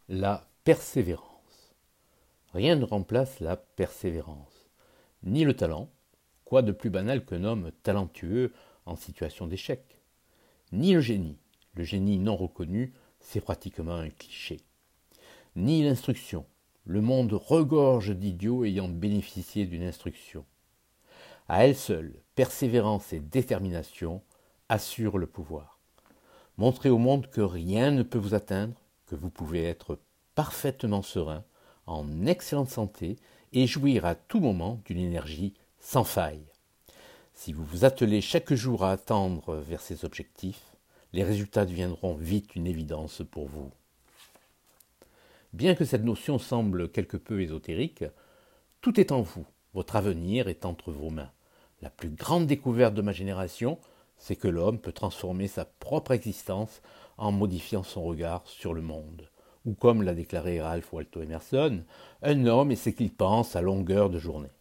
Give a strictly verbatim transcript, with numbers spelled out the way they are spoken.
La persévérance. Rien ne remplace la persévérance. Ni le talent, quoi de plus banal qu'un homme talentueux en situation d'échec. Ni le génie, le génie non reconnu, c'est pratiquement un cliché. Ni l'instruction, le monde regorge d'idiots ayant bénéficié d'une instruction. À elles seules, persévérance et détermination assurent le pouvoir. Montrez au monde que rien ne peut vous atteindre, que vous pouvez être parfaitement serein, en excellente santé et jouir à tout moment d'une énergie sans faille. Si vous vous attelez chaque jour à attendre vers ces objectifs, les résultats deviendront vite une évidence pour vous. Bien que cette notion semble quelque peu ésotérique, tout est en vous, votre avenir est entre vos mains. La plus grande découverte de ma génération, c'est que l'homme peut transformer sa propre existence en modifiant son regard sur le monde. Ou comme l'a déclaré Ralph Waldo Emerson, un homme est ce qu'il pense à longueur de journée.